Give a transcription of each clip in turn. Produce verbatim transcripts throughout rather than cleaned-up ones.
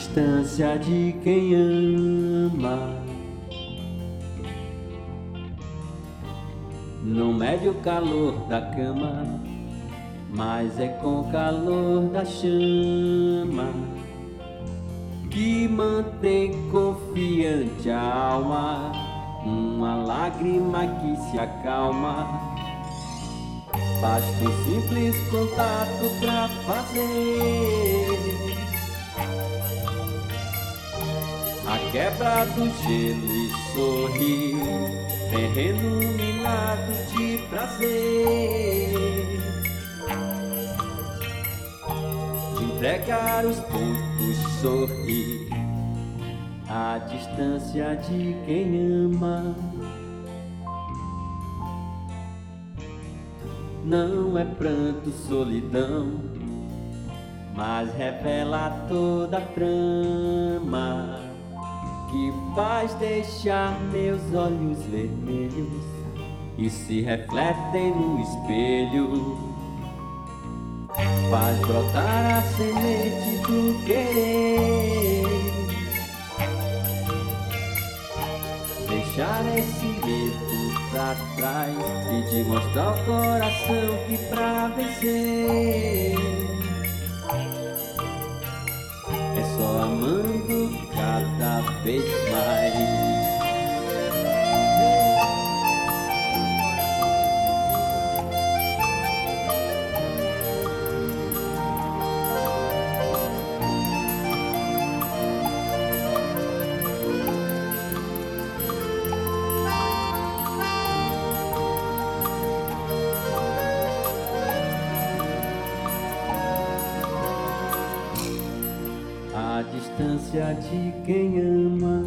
distância de quem ama não mede o calor da cama, mas é com o calor da chama que mantém confiante a alma, uma lágrima que se acalma. Basta um simples contato pra fazer a quebra do gelo e sorrir, terreno minado de prazer, de entregar os poucos sorrir, a distância de quem ama. Não é pranto, solidão, mas revela toda a trama que faz deixar meus olhos vermelhos e se refletem no espelho. Faz brotar a semente do querer, deixar esse medo pra trás e de mostrar ao coração que pra vencer é só amando cada vez mais. A distância de quem ama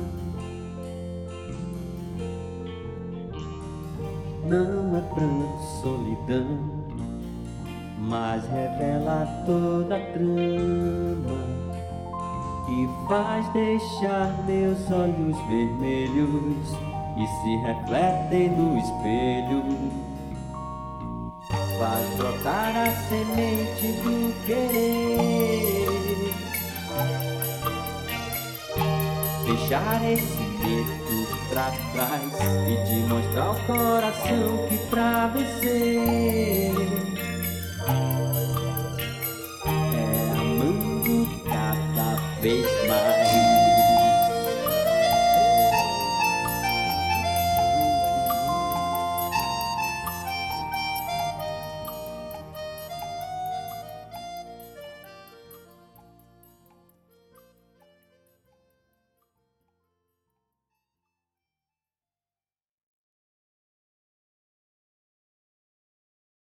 não é pranto, solidão, mas revela toda a trama que faz deixar meus olhos vermelhos e se refletem no espelho. Faz brotar a semente do querer, deixar esse medo pra trás e de mostrar ao coração que pra vencer é amando cada vez